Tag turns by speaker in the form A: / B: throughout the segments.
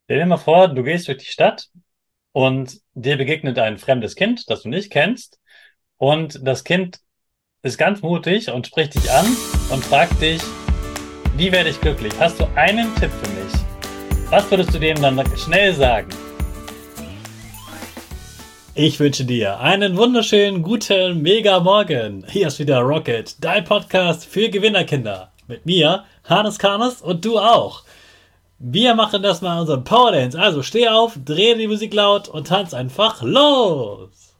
A: Stell dir mal vor, du gehst durch die Stadt und dir begegnet ein fremdes Kind, das du nicht kennst. Und das Kind ist ganz mutig und spricht dich an und fragt dich, wie werde ich glücklich? Hast du einen Tipp für mich? Was würdest du dem dann schnell sagen? Ich wünsche dir einen wunderschönen, guten, mega Morgen. Hier ist wieder Rocket, dein Podcast für Gewinnerkinder. Mit mir, Hannes Karnes und du auch. Wir machen das mal unseren Power Dance. Also steh auf, dreh die Musik laut und tanz einfach los.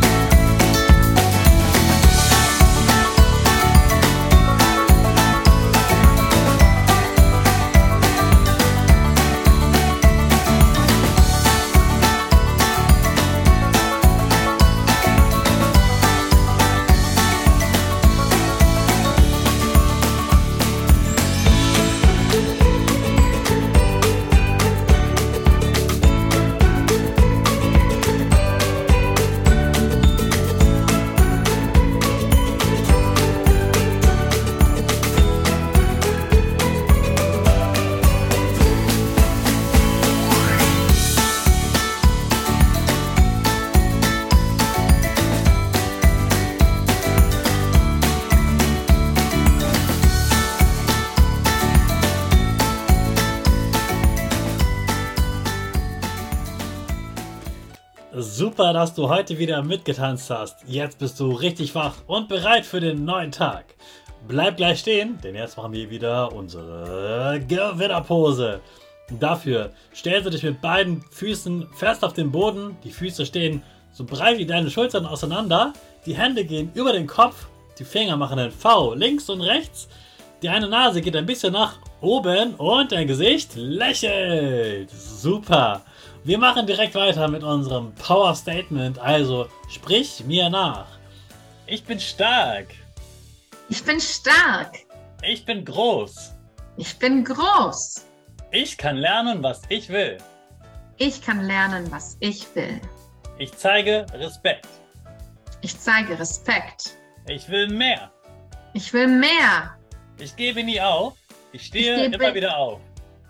A: Super, dass du heute wieder mitgetanzt hast. Jetzt bist du richtig wach und bereit für den neuen Tag. Bleib gleich stehen, denn jetzt machen wir wieder unsere Gewinnerpose. Dafür stellst du dich mit beiden Füßen fest auf den Boden. Die Füße stehen so breit wie deine Schultern auseinander. Die Hände gehen über den Kopf. Die Finger machen ein V links und rechts. Die eine Nase geht ein bisschen nach oben und dein Gesicht lächelt. Super. Wir machen direkt weiter mit unserem Power Statement, also sprich mir nach. Ich bin stark.
B: Ich bin stark.
A: Ich bin groß.
B: Ich bin groß.
A: Ich kann lernen, was ich will.
B: Ich kann lernen, was ich will.
A: Ich zeige Respekt.
B: Ich zeige Respekt.
A: Ich will mehr.
B: Ich will mehr.
A: Ich gebe nie auf. Ich stehe immer wieder auf.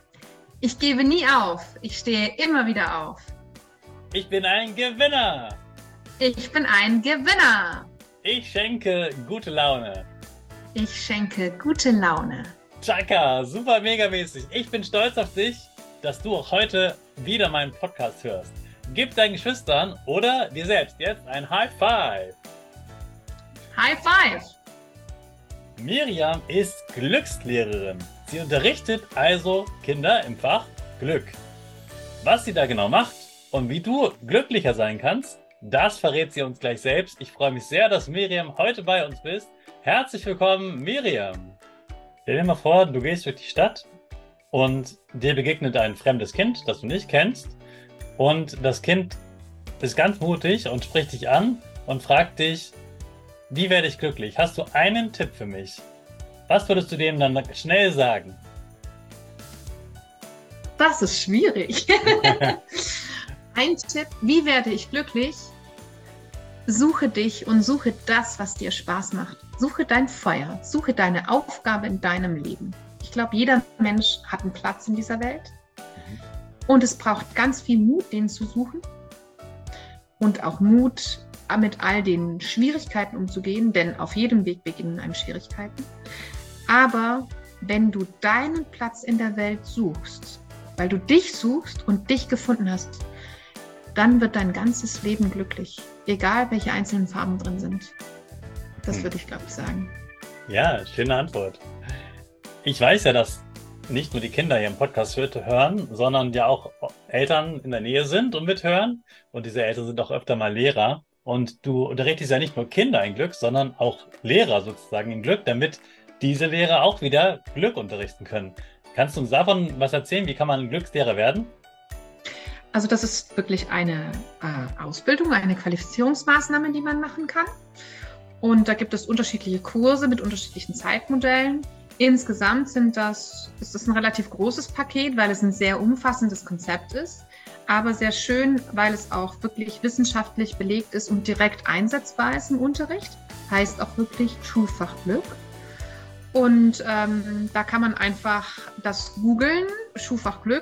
B: Ich gebe nie auf. Ich stehe immer wieder auf.
A: Ich bin ein Gewinner.
B: Ich bin ein Gewinner.
A: Ich schenke gute Laune.
B: Ich schenke gute Laune.
A: Chaka, super megamäßig. Ich bin stolz auf dich, dass du auch heute wieder meinen Podcast hörst. Gib deinen Geschwistern oder dir selbst jetzt ein High Five.
B: High Five.
A: Miriam ist Glückslehrerin. Sie unterrichtet also Kinder im Fach Glück. Was sie da genau macht und wie du glücklicher sein kannst, das verrät sie uns gleich selbst. Ich freue mich sehr, dass Miriam heute bei uns bist. Herzlich willkommen, Miriam. Stell dir mal vor, du gehst durch die Stadt und dir begegnet ein fremdes Kind, das du nicht kennst. Und das Kind ist ganz mutig und spricht dich an und fragt dich, wie werde ich glücklich? Hast du einen Tipp für mich? Was würdest du dem dann schnell sagen?
B: Das ist schwierig. Ein Tipp, wie werde ich glücklich? Suche dich und suche das, was dir Spaß macht. Suche dein Feuer, suche deine Aufgabe in deinem Leben. Ich glaube, jeder Mensch hat einen Platz in dieser Welt. Und es braucht ganz viel Mut, den zu suchen. Und auch Mut, mit all den Schwierigkeiten umzugehen, denn auf jedem Weg beginnen einem Schwierigkeiten. Aber wenn du deinen Platz in der Welt suchst, weil du dich suchst und dich gefunden hast, dann wird dein ganzes Leben glücklich, egal welche einzelnen Farben drin sind. Das würde ich, glaube ich, sagen.
A: Ja, schöne Antwort. Ich weiß ja, dass nicht nur die Kinder hier im Podcast hören, sondern ja auch Eltern in der Nähe sind und mithören. Und diese Eltern sind auch öfter mal Lehrer. Und du unterrichtest ja nicht nur Kinder in Glück, sondern auch Lehrer sozusagen in Glück, damit diese Lehrer auch wieder Glück unterrichten können. Kannst du uns davon was erzählen? Wie kann man ein Glückslehrer werden?
B: Also das ist wirklich eine Ausbildung, eine Qualifizierungsmaßnahme, die man machen kann. Und da gibt es unterschiedliche Kurse mit unterschiedlichen Zeitmodellen. Insgesamt ist das ein relativ großes Paket, weil es ein sehr umfassendes Konzept ist. Aber sehr schön, weil es auch wirklich wissenschaftlich belegt ist und direkt einsetzbar ist im Unterricht. Heißt auch wirklich Schulfach Glück. Und da kann man einfach das googeln, Schulfach Glück,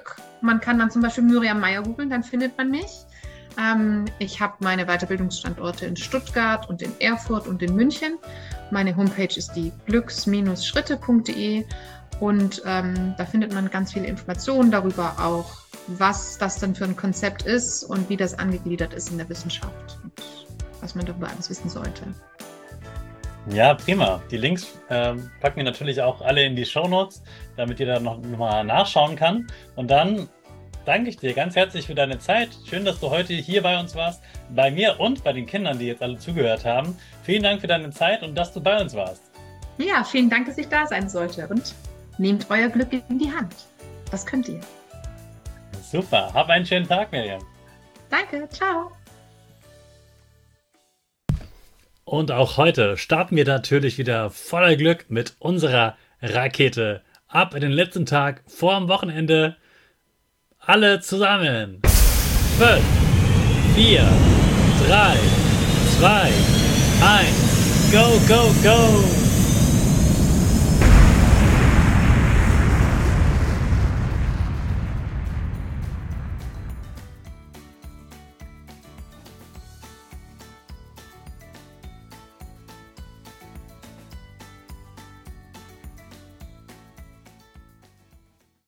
B: Man kann dann zum Beispiel Miriam Meyer googeln, dann findet man mich. Ich habe meine Weiterbildungsstandorte in Stuttgart und in Erfurt und in München. Meine Homepage ist die glücks-schritte.de und da findet man ganz viele Informationen darüber auch, was das dann für ein Konzept ist und wie das angegliedert ist in der Wissenschaft und was man darüber alles wissen sollte.
A: Ja, prima. Die Links packen wir natürlich auch alle in die Shownotes, damit ihr da noch mal nachschauen kann. Und dann danke ich dir ganz herzlich für deine Zeit. Schön, dass du heute hier bei uns warst, bei mir und bei den Kindern, die jetzt alle zugehört haben. Vielen Dank für deine Zeit und dass du bei uns warst.
B: Ja, vielen Dank, dass ich da sein sollte und nehmt euer Glück in die Hand. Das könnt ihr.
A: Super. Hab einen schönen Tag, Miriam.
B: Danke. Ciao.
A: Und auch heute starten wir natürlich wieder voller Glück mit unserer Rakete. Ab in den letzten Tag vorm Wochenende. Alle zusammen. 5, 4, 3, 2, 1. Go, go, go!